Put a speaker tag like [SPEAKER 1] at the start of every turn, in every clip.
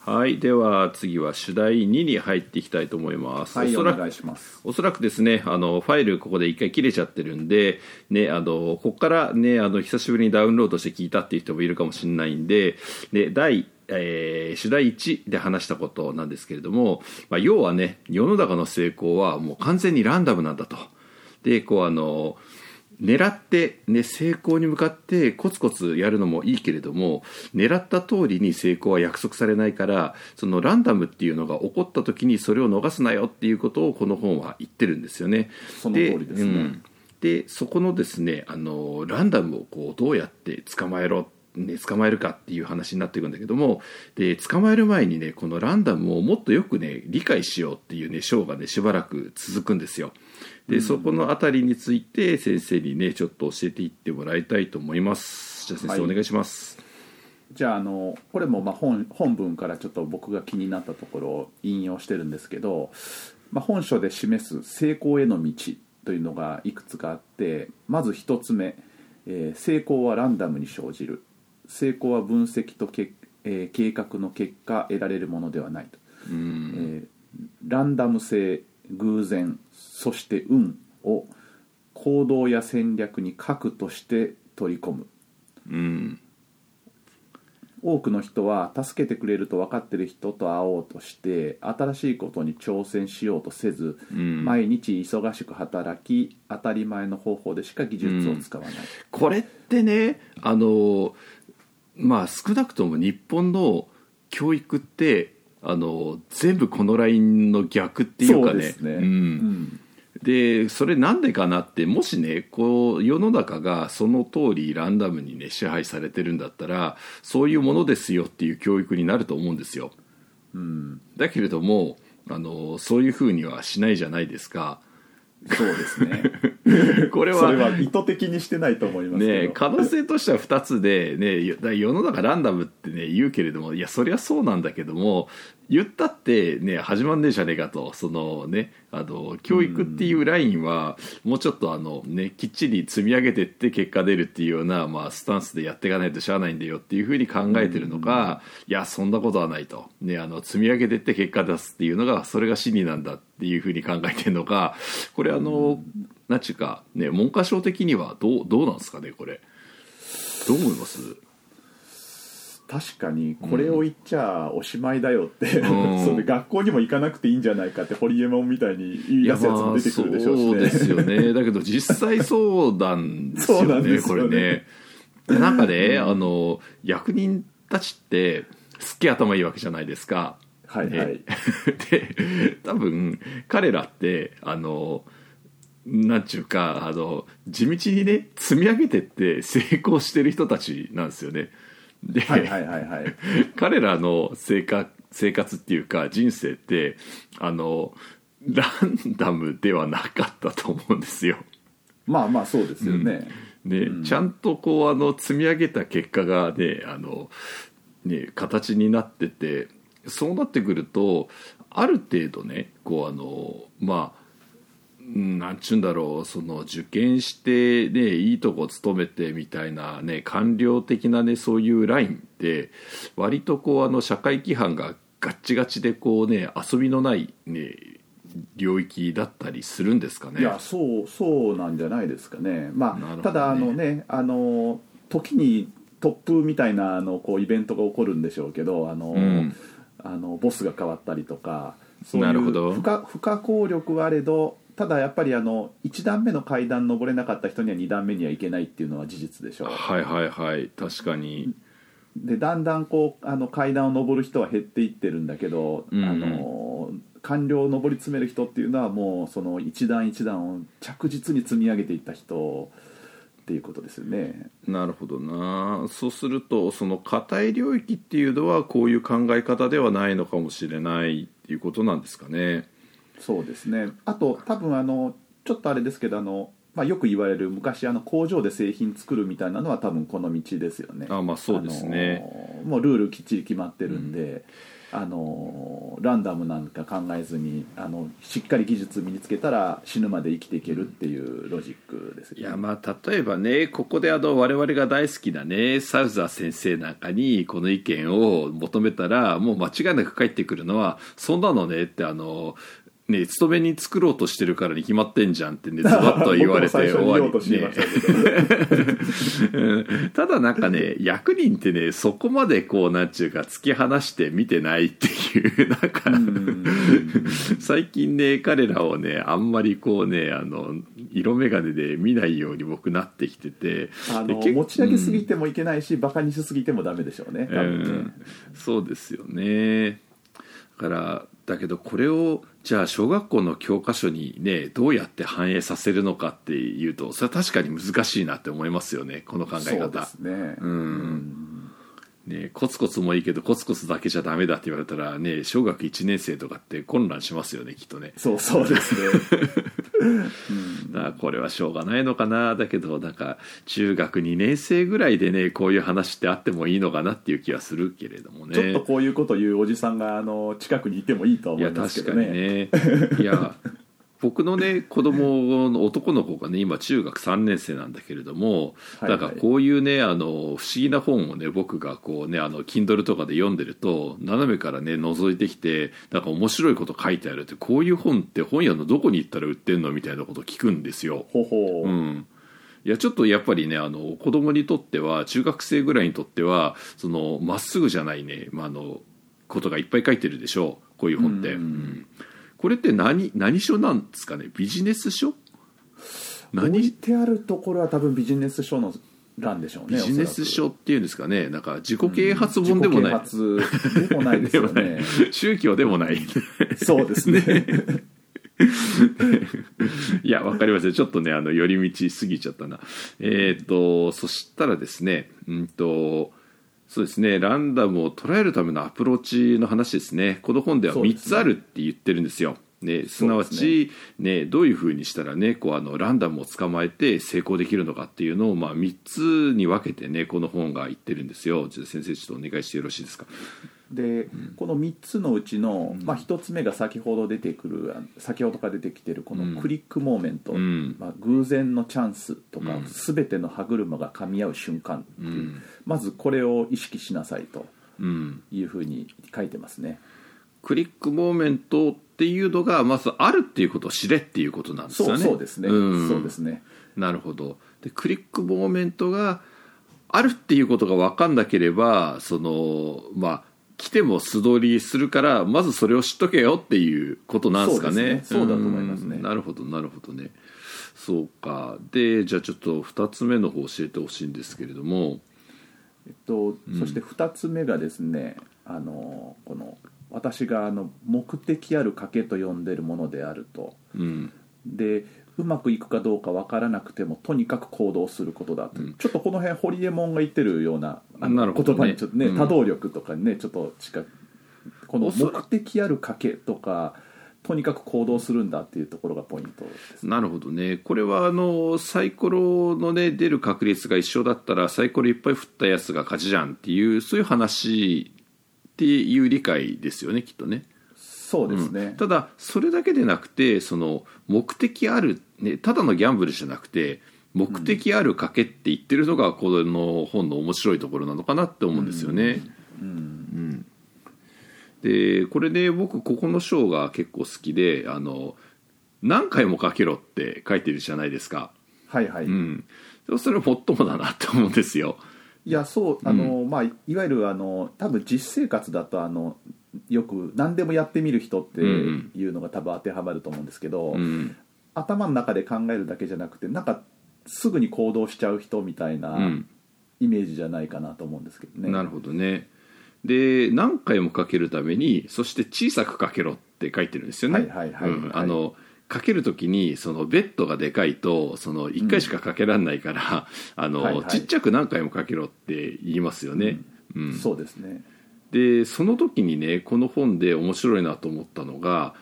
[SPEAKER 1] はい、では次は主題2に入っていきたいと思います。
[SPEAKER 2] はい、お願いします。
[SPEAKER 1] おそらくですね、ファイルここで一回切れちゃってるんで、ね、ここからね、久しぶりにダウンロードして聞いたっていう人もいるかもしれないんで、主題1で話したことなんですけれども、要はね、世の中の成功はもう完全にランダムなんだと。で、狙って、ね、成功に向かってコツコツやるのもいいけれども、狙った通りに成功は約束されないから、そのランダムっていうのが起こった時にそれを逃すなよっていうことをこの本は言ってるんですよね。
[SPEAKER 2] その通りですね。
[SPEAKER 1] でそこのですね、ランダムをどうやって捕まえるかっていう話になっていくんだけども、で捕まえる前にね、このランダムをもっとよくね理解しようっていうね章がねしばらく続くんですよ。でそこのあたりについて先生にねちょっと教えていってもらいたいと思います。じゃあ先生、お願いします。
[SPEAKER 2] じゃあこれも本文からちょっと僕が気になったところを引用してるんですけど、本書で示す成功への道というのがいくつかあって、まず一つ目、成功はランダムに生じる。成功は分析と計画の結果得られるものではないと。ランダム性、偶然、そして運を行動や戦略に核として取り込む。多くの人は助けてくれると分かっている人と会おうとして新しいことに挑戦しようとせず、毎日忙しく働き当たり前の方法でしか技術を使わない。
[SPEAKER 1] これってね、少なくとも日本の教育って全部このラインの逆っていうかね。
[SPEAKER 2] そうですね。
[SPEAKER 1] でそれなんでかなって、もしね世の中がその通りランダムにね支配されてるんだったら、そういうものですよっていう教育になると思うんですよ。だけれどもそういうふうにはしないじゃないですか。
[SPEAKER 2] そうですね。
[SPEAKER 1] これは
[SPEAKER 2] それは意図的にしてないと思いますけど、
[SPEAKER 1] 可能性としては2つで、世の中ランダムってね言うけれども、いやそりゃそうなんだけども、言ったってね始まんねえじゃねえかと。教育っていうラインはもうちょっときっちり積み上げてって結果出るっていうような、スタンスでやっていかないとしゃあないんだよっていうふうに考えてるのか、いやそんなことはないと、積み上げてって結果出すっていうのがそれが真理なんだっていうふうに考えてるのか、これなんちゅうかね、文科省的にはどうなんですかね。これどう思います？
[SPEAKER 2] 確かにこれを言っちゃおしまいだよって、それで学校にも行かなくていいんじゃないかってホリエモンみたいに言い出すやつも出てくるでしょうしね。
[SPEAKER 1] そうですよね。だけど実際そうなんですよね。
[SPEAKER 2] そうなんですよね。
[SPEAKER 1] これね、なんかね、役人たちってすっげえ頭いいわけじゃないですか。
[SPEAKER 2] はいはい。
[SPEAKER 1] で多分彼らってなんちゅうか地道にね積み上げてって成功してる人たちなんですよね。で、彼らの生活っていうか人生ってランダムではなかったと思うんですよ。
[SPEAKER 2] そうですよね。
[SPEAKER 1] でちゃんと積み上げた結果がね形になってて、そうなってくるとある程度ねなんちゅうんだろう、受験してねいいとこ勤めてみたいなね官僚的なねそういうラインって割と社会規範がガッチガチで遊びのないね領域だったりするんですかね。
[SPEAKER 2] いやそうなんじゃないですかね。
[SPEAKER 1] ね、
[SPEAKER 2] ただ時に突風みたいなイベントが起こるんでしょうけど、ボスが変わったりとか、そういう不可抗力はあれど、ただやっぱり1段目の階段登れなかった人には2段目には行けないっていうのは事実でしょう。
[SPEAKER 1] 確かに。
[SPEAKER 2] でだんだん階段を登る人は減っていってるんだけど、官僚を上り詰める人っていうのはもうその一段一段を着実に積み上げていった人っていうことですよね。
[SPEAKER 1] なるほどな。そうするとその固い領域っていうのはこういう考え方ではないのかもしれないっていうことなんですかね。
[SPEAKER 2] そうですね。あと多分ちょっとあれですけどよく言われる昔工場で製品作るみたいなのは多分この道ですよね。
[SPEAKER 1] そうですね。
[SPEAKER 2] もうルールきっちり決まってるんで、 ランダムなんか考えずにしっかり技術身につけたら死ぬまで生きていけるっていうロジックですよね。
[SPEAKER 1] いやまあ例えばねここで我々が大好きなねサウザー先生なんかにこの意見を求めたらもう間違いなく返ってくるのはそんなのねってね、勤めに作ろうとしてるからに決まってんじゃんってねズバッと言われて終わり、ね、ただなんかね役人ってねそこまでこうなんちゅうか突き放して見てないっていうなんか最近ね彼らをねあんまりこうね色眼鏡で見ないように僕なってきてて
[SPEAKER 2] 持ち上げすぎてもいけないし、バカにしすぎてもダメでしょうね、多分ね。
[SPEAKER 1] そうですよね。だからだけどこれをじゃあ小学校の教科書にねどうやって反映させるのかっていうとそれは確かに難しいなって思いますよねこの考え方。
[SPEAKER 2] そうですね。
[SPEAKER 1] ね、コツコツもいいけどコツコツだけじゃダメだって言われたらね小学1年生とかって混乱しますよねきっとね。
[SPEAKER 2] そうですね
[SPEAKER 1] だからこれはしょうがないのかな。だけどなんか中学2年生ぐらいでねこういう話ってあってもいいのかなっていう気はするけれどもね。
[SPEAKER 2] ちょっとこういうこと言うおじさんが近くにいてもいいとは思いますけどね。
[SPEAKER 1] いや確かにねいや僕のね子供の男の子がね今中学3年生なんだけれども、だからこういうね不思議な本をね僕がこうねKindle とかで読んでると斜めからね覗いてきてなんか面白いこと書いてあるってこういう本って本屋のどこに行ったら売ってんのみたいなことを聞くんですよ。いやちょっとやっぱりね子供にとっては中学生ぐらいにとってはまっすぐじゃないね、ことがいっぱい書いてるでしょうこういう本って。これって何書なんですかね。ビジネス書
[SPEAKER 2] 置いてあるところは多分ビジネス書の欄でしょうね。
[SPEAKER 1] ビジネス書っていうんですかね。なんか自己啓発本でもない、
[SPEAKER 2] 自己啓発でもないですよね
[SPEAKER 1] 宗教でもない
[SPEAKER 2] そうですね
[SPEAKER 1] いやわかりません。ちょっとね寄り道過ぎちゃったな。そしたらですねそうですねランダムを捉えるためのアプローチの話ですね。この本では3つあるって言ってるんですよ。すなわち、どういうふうにしたらねランダムを捕まえて成功できるのかっていうのを、3つに分けてねこの本が言ってるんですよ。じゃあ先生ちょっとお願いしてよろしいですか。
[SPEAKER 2] でこの3つのうちの、1つ目が先ほどから出てきてるこのクリックモーメント、偶然のチャンスとか、全ての歯車が噛み合う瞬間っていう、まずこれを意識しなさいというふうに書いてますね。
[SPEAKER 1] クリックモーメントっていうのがまずあるっていうことを知れっていうことなんですよね。
[SPEAKER 2] そうですね、そうですね。
[SPEAKER 1] なるほど。でクリックモーメントがあるっていうことが分かんなければ来ても素通りするからまずそれを知っとけよっていうことなんですかね。
[SPEAKER 2] そうだと思いますね。
[SPEAKER 1] なるほどなるほどね。そうか。でじゃあちょっと2つ目の方教えてほしいんですけれども、
[SPEAKER 2] そして2つ目がですねこの私が目的ある賭けと呼んでるものであると、でうまくいくかどうか分からなくてもとにかく行動することだと、ちょっとこの辺ホリエモンが言ってるような言葉にちょっとね、多動力とかねちょっと近くこの目的ある賭けとかとにかく行動するんだっていうところがポイントです。
[SPEAKER 1] なるほどね。これはサイコロのね出る確率が一緒だったらサイコロいっぱい振ったやつが勝ちじゃんっていうそういう話っていう理解ですよねきっとね。
[SPEAKER 2] そうですね。
[SPEAKER 1] ただそれだけでなくて目的ある、ただのギャンブルじゃなくて目的ある賭けって言ってるのがこの本の面白いところなのかなって思うんですよね。でこれで僕ここの章が結構好きで何回も賭けろって書いてるじゃないですか。
[SPEAKER 2] それ
[SPEAKER 1] もっともだなって思うんですよ。
[SPEAKER 2] いやそういわゆる多分実生活だとよく何でもやってみる人っていうのが多分当てはまると思うんですけど、頭の中で考えるだけじゃなくてなんかすぐに行動しちゃう人みたいなイメージじゃないかなと思うんですけどね。
[SPEAKER 1] なるほどね。で何回もかけるためにそして小さくかけろって書いてるんですよね。かけるときにベッドがでかいと1回しかかけられないから、ちっちゃく何回もかけろって言いますよね。
[SPEAKER 2] そうですね。
[SPEAKER 1] でその時にねこの本で面白いなと思ったのが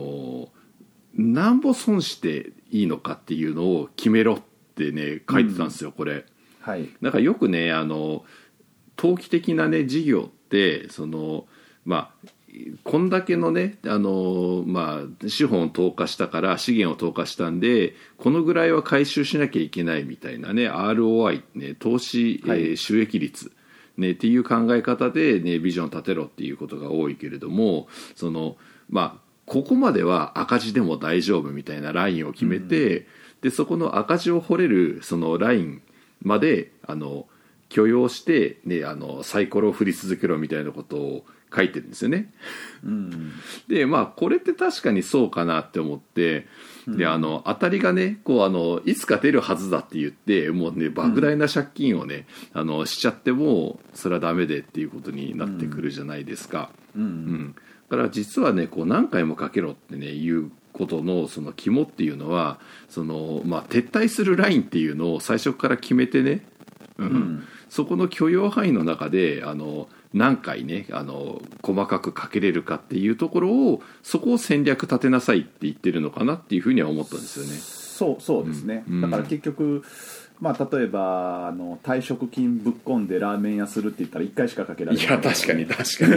[SPEAKER 1] なんぼ損していいのかっていうのを決めろってね書いてたんですよ、これ。なんかよくね投機的なね事業ってこんだけのね資本を投下したから資源を投下したんでこのぐらいは回収しなきゃいけないみたいなね ROI、ね、投資、収益率、ね、っていう考え方で、ね、ビジョンを立てろっていうことが多いけれどもここまでは赤字でも大丈夫みたいなラインを決めて、でそこの赤字を掘れるそのラインまで許容して、ね、サイコロを振り続けろみたいなことを書いてるんですよね。でこれって確かにそうかなって思って、で当たりがねいつか出るはずだって言ってもうね莫大な借金をね、しちゃってもそれはダメでっていうことになってくるじゃないですか。だから実はね何回もかけろってねいうことのその肝っていうのは撤退するラインっていうのを最初から決めてね、そこの許容範囲の中で何回ね細かくかけれるかっていうところをそこを戦略立てなさいって言ってるのかなっていうふうには思ったんですよね。
[SPEAKER 2] そうですね、だから結局例えば退職金ぶっ込んでラーメン屋するって言ったら1回しかかけられない、
[SPEAKER 1] いや確かに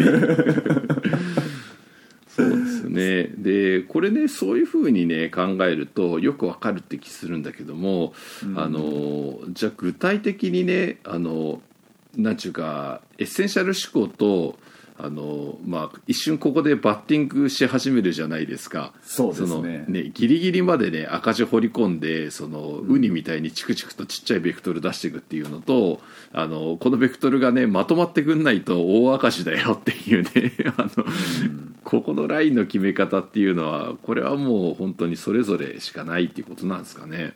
[SPEAKER 1] そうですね。でこれねそういうふうにね考えるとよくわかるって気するんだけども、じゃあ具体的にねなんちゅうかエッセンシャル思考と一瞬ここでバッティングし始めるじゃないですか。
[SPEAKER 2] そうですね。
[SPEAKER 1] ギリギリまでね赤字掘り込んでウニみたいにチクチクとちっちゃいベクトル出していくっていうのとこのベクトルがねまとまってくんないと大赤字だよっていうねここのラインの決め方っていうのはこれはもう本当にそれぞれしかないっていうことなんですかね。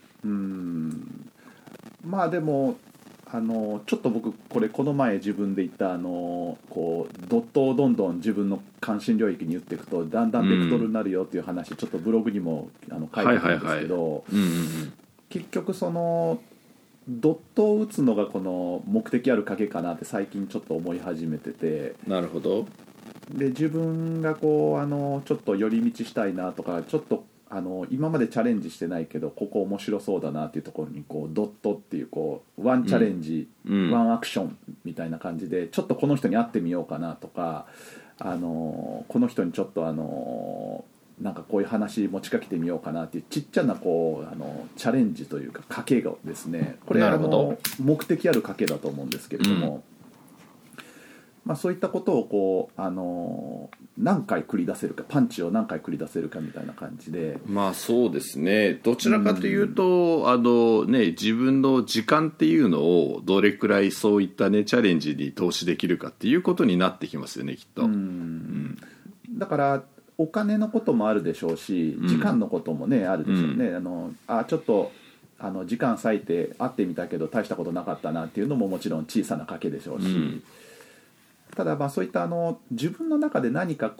[SPEAKER 2] でもちょっと僕この前自分で言ったドットをどんどん自分の関心領域に言っていくとだんだんベクトルになるよっていう話、ちょっとブログにも書いてるんですけど、結局ドットを打つのがこの目的ある賭けかなって最近ちょっと思い始めてて。
[SPEAKER 1] なるほど。
[SPEAKER 2] で自分がちょっと寄り道したいなとかちょっと今までチャレンジしてないけどここ面白そうだなっていうところにドットっていうワンチャレンジ、ワンアクションみたいな感じでちょっとこの人に会ってみようかなとかこの人にちょっとなんかこういう話持ちかけてみようかなっていうちっちゃなチャレンジというか賭けがですね、これ目的ある賭けだと思うんですけれども、そういったことを何回繰り出せるか、パンチを何回繰り出せるかみたいな感じで、
[SPEAKER 1] そうですね。どちらかというと、自分の時間っていうのをどれくらいそういったねチャレンジに投資できるかっていうことになってきますよねきっと。
[SPEAKER 2] だからお金のこともあるでしょうし時間のこともね、あるでしょうね。ちょっと時間割いて会ってみたけど大したことなかったなっていうのももちろん小さな賭けでしょうし、ただそういった自分の中で何か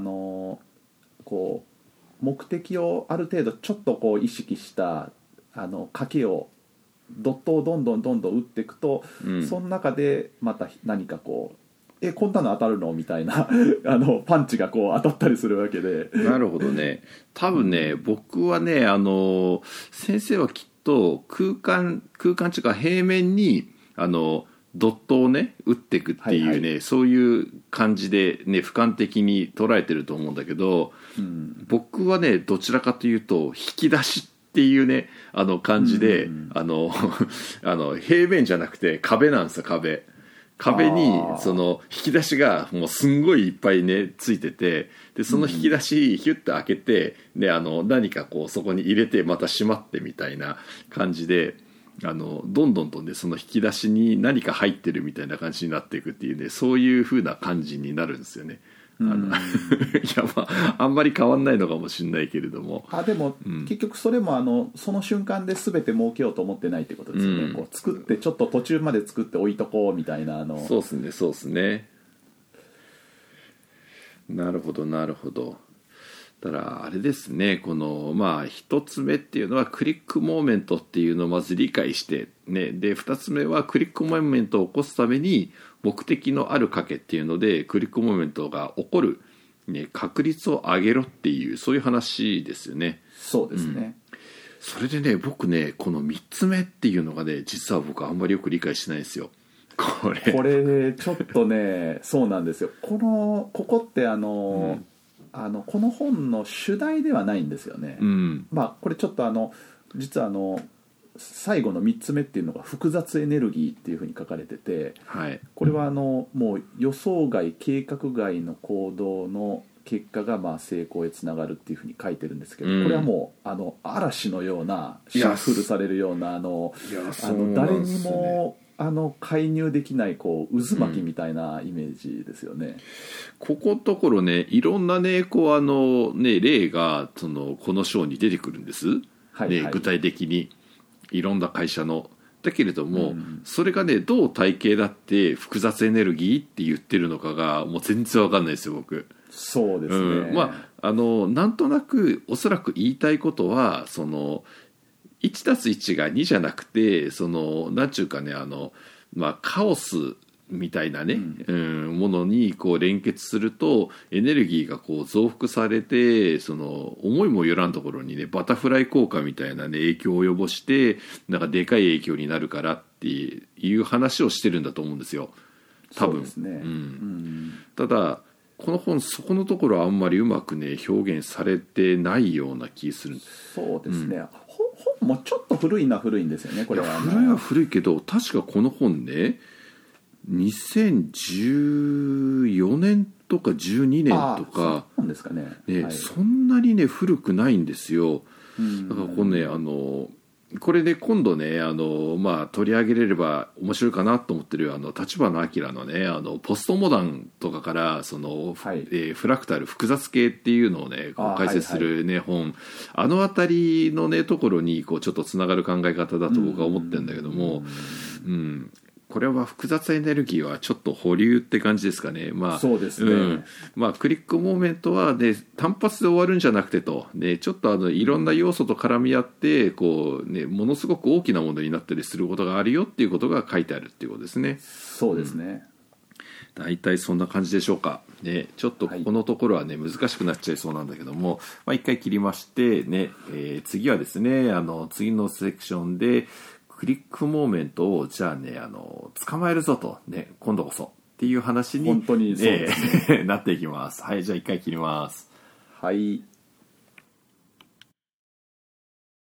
[SPEAKER 2] 目的をある程度ちょっと意識した賭けをドットをどんどん打っていくと、その中でまた何かこんなの当たるのみたいなパンチが当たったりするわけで。
[SPEAKER 1] なるほどね。多分ね僕はね先生はきっと空間っていうか平面にドットをね打っていくっていうね、そういう感じでね俯瞰的に捉えてると思うんだけど、僕はねどちらかというと引き出しっていうね感じで、平面じゃなくて壁なんですよ。壁に引き出しがもうすんごいいっぱいねついてて、でその引き出しヒュッて開けて、で何かそこに入れてまた閉まってみたいな感じでどんどんとねその引き出しに何か入ってるみたいな感じになっていくっていうね、そういう風な感じになるんですよね。いやあんまり変わんないのかもしれないけれども、
[SPEAKER 2] でも、結局それもその瞬間で全て儲けようと思ってないってことですよね。作ってちょっと途中まで作って置いとこうみたいな
[SPEAKER 1] そうですね。なるほど。だからあれですね、この一つ目っていうのはクリックモーメントっていうのをまず理解してね、で二つ目はクリックモーメントを起こすために目的のある賭けっていうのでクリックモーメントが起こる、確率を上げろっていうそういう話ですよね。
[SPEAKER 2] そうですね。
[SPEAKER 1] それでね僕ねこの3つ目っていうのがね実は僕あんまりよく理解してないんですよ。 こ
[SPEAKER 2] れちょっとねそうなんですよ。ここってこの本の主題ではないんですよね。まあこれちょっと実は最後の3つ目っていうのが複雑エネルギーっていうふうに書かれてて、
[SPEAKER 1] はい、
[SPEAKER 2] これはもう予想外計画外の行動の結果がまあ成功へつながるっていうふうに書いてるんですけど、これはもう嵐のようなシャッフルされるような誰にも介入できないこう渦巻きみたいなイメージですよね。
[SPEAKER 1] ここのところねいろんなねこう例がこの章に出てくるんです、
[SPEAKER 2] はいはい、
[SPEAKER 1] 具体的にいろんな会社のだけれども、それがねどう体系だって複雑エネルギーって言ってるのかがもう全然わかんないですよ僕。
[SPEAKER 2] そうですね、
[SPEAKER 1] まあなんとなくおそらく言いたいことは1+1 が2じゃなくてなんちゅうかねカオスみたいなね、ものにこう連結するとエネルギーがこう増幅されて思いもよらんところにねバタフライ効果みたいなね影響を及ぼしてなんかでかい影響になるからっていう話をしてるんだと思うんですよ多分。
[SPEAKER 2] そうですね、
[SPEAKER 1] ただこの本そこのところはあんまりうまくね表現されてないような気する。
[SPEAKER 2] そうですね、本もちょっと古いんですよねこれは。
[SPEAKER 1] 古いは古いけど確かこの本ね2014年とか12年とか
[SPEAKER 2] そうなんですかね、
[SPEAKER 1] ね、
[SPEAKER 2] はい、
[SPEAKER 1] そんなにね古くないんですよ。だからこのねこれで今度ね取り上げれれば面白いかなと思ってる立花明のねポストモダンとかからはいフラクタル複雑系っていうのをねこう解説するね、本あたりのねところにこうちょっとつながる考え方だと僕は思ってるんだけども、これは複雑エネルギーはちょっと保留って感じですかね。
[SPEAKER 2] そうですね、
[SPEAKER 1] クリックモーメントは、ね、単発で終わるんじゃなくてと、ね、ちょっといろんな要素と絡み合ってこう、ね、ものすごく大きなものになったりすることがあるよっていうことが書いてあるっていうことですね。
[SPEAKER 2] そうですね、
[SPEAKER 1] 大体そんな感じでしょうか、ね、ちょっとここのところはね、難しくなっちゃいそうなんだけども、一回切りましてね、次はですね次のセクションでクリックモーメントをじゃあね捕まえるぞとね今度こそっていう話に
[SPEAKER 2] 本当にそうですね、
[SPEAKER 1] なっていきます。はい、じゃあ一回切ります。
[SPEAKER 2] はい。